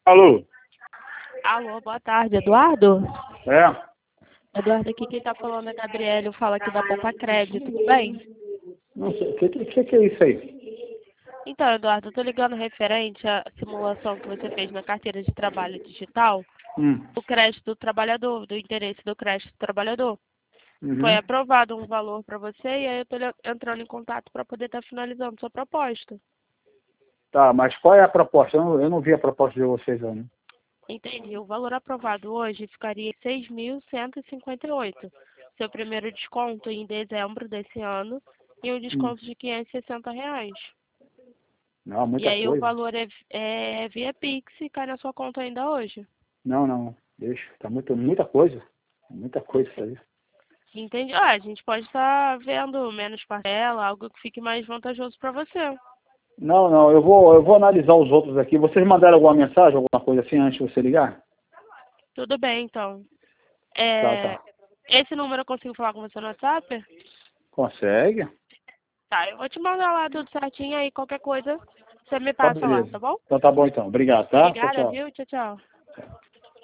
Alô? Alô, boa tarde, Eduardo? É? Eduardo, aqui quem tá falando é Gabriela, eu falo aqui da Poupa Crédito, tudo bem? Não sei, o que é isso aí? Então, Eduardo, eu tô ligando referente à simulação que você fez na carteira de trabalho digital, Hum. do crédito do trabalhador, do interesse do crédito do trabalhador. Foi Uhum. aprovado um valor para você e aí eu tô entrando em contato para poder estar finalizando sua proposta. Tá, mas qual é a proposta? Eu não vi a proposta de vocês ainda. Entendi. O valor aprovado hoje ficaria em 6.158. Seu primeiro desconto em dezembro desse ano e um desconto de R$ 560. Não, E muita aí o coisa. valor é via Pix e cai na sua conta ainda hoje. Não, deixa. Tá muita coisa. Muita coisa isso aí. Entendi. Ah, a gente pode estar vendo menos parcela, algo que fique mais vantajoso para você. Não, eu vou analisar os outros aqui. Vocês mandaram alguma mensagem, alguma coisa assim antes de você ligar? Tudo bem, então. Tá. Esse número eu consigo falar com você no WhatsApp? Consegue? Tá, eu vou te mandar lá tudo certinho aí, qualquer coisa você me Tá, passa lá, beleza. tá bom? Então tá bom então. Obrigado, tá? Tchau, Obrigada, tchau. viu? Tchau, tchau.